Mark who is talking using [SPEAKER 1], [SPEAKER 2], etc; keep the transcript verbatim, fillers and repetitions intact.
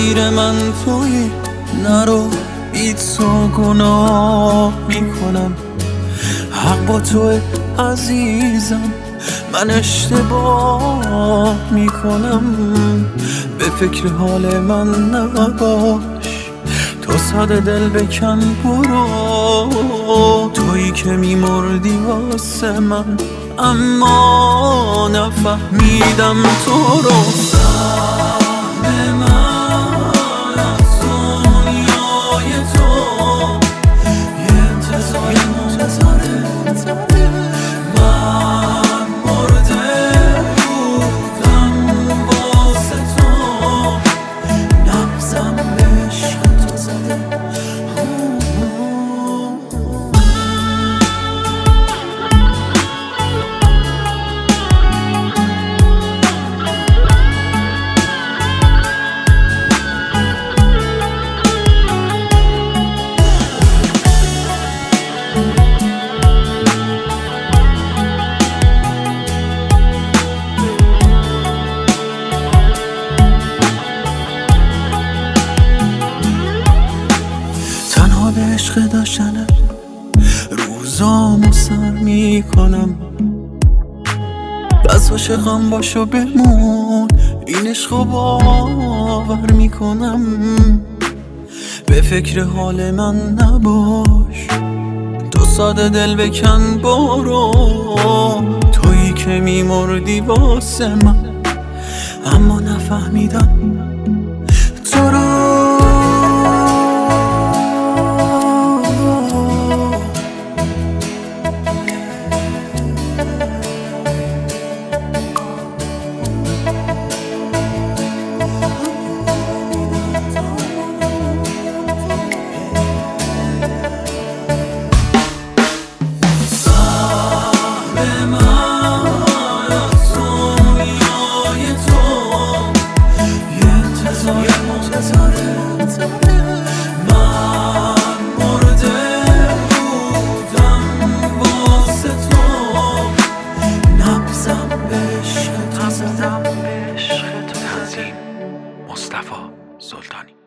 [SPEAKER 1] تقدیر من تویی، نرو بی تو گناه میکنم. حق با توی عزیزم، من اشتباه میکنم. به فکر حال من نباش، تو ساده دل بکن برو. تویی که میمردی واسه من، اما نفهمیدم تو رو. سهم من از دنیای تو یه انتظار منتظره. من مرده بودم واسه تو، نبضم به عشق تو زده. به عشق داشتنم روزامو سر میکنم. بس عاشقم باشو بمون، این عشقو باور میکنم. به فکر حال من نباش، تو ساده دل بکن برو. تویی که میمردی واسه من، اما نفهمیدم تو رو. من مرده بودم واسه تو، نبضم به عشق تو زدم.
[SPEAKER 2] تنظیم مصطفی سلطانی.